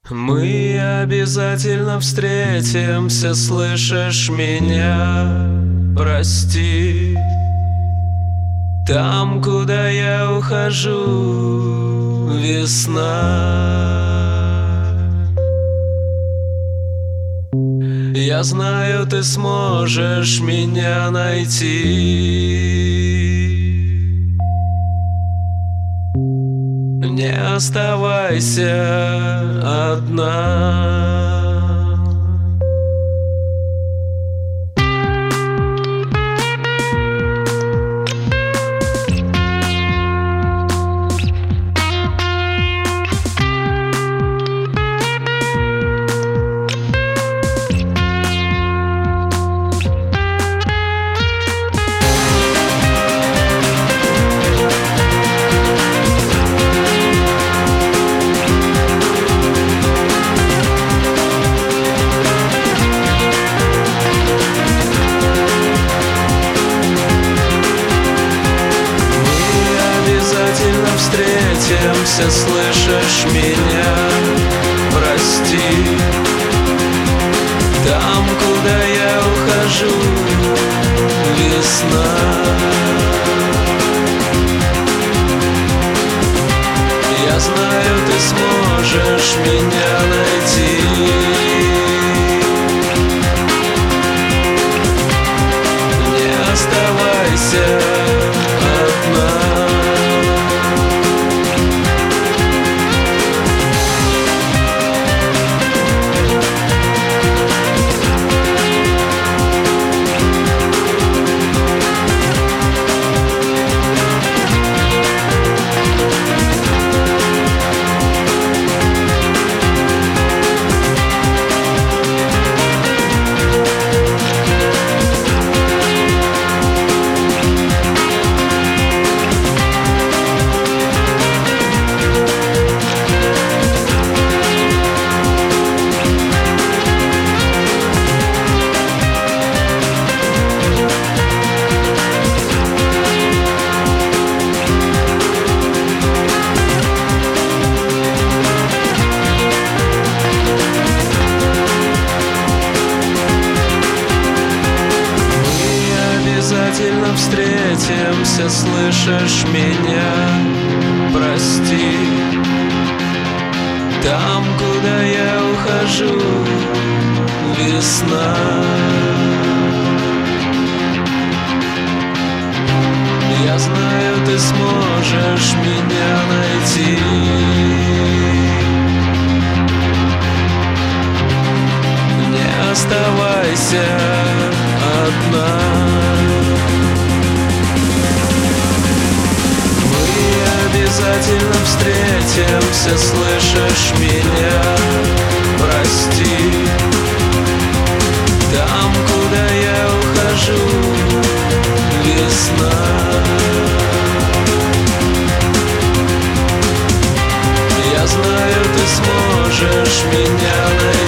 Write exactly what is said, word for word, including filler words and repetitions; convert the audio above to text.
Мы обязательно встретимся, слышишь меня? Прости. Там, куда я ухожу, весна. Я знаю, ты сможешь меня найти. Не оставайся одна. Встретимся, слышишь меня? Прости. Там, куда я ухожу, весна. Я знаю, ты сможешь меня найти. Не оставайся одна. Обязательно встретимся, слышишь меня? Прости. Там, куда я ухожу, весна. Я знаю, ты сможешь меня найти. Не оставайся одна. Обязательно встретимся, слышишь меня? Прости. Там, куда я ухожу, весна. Я знаю, ты сможешь меня найти.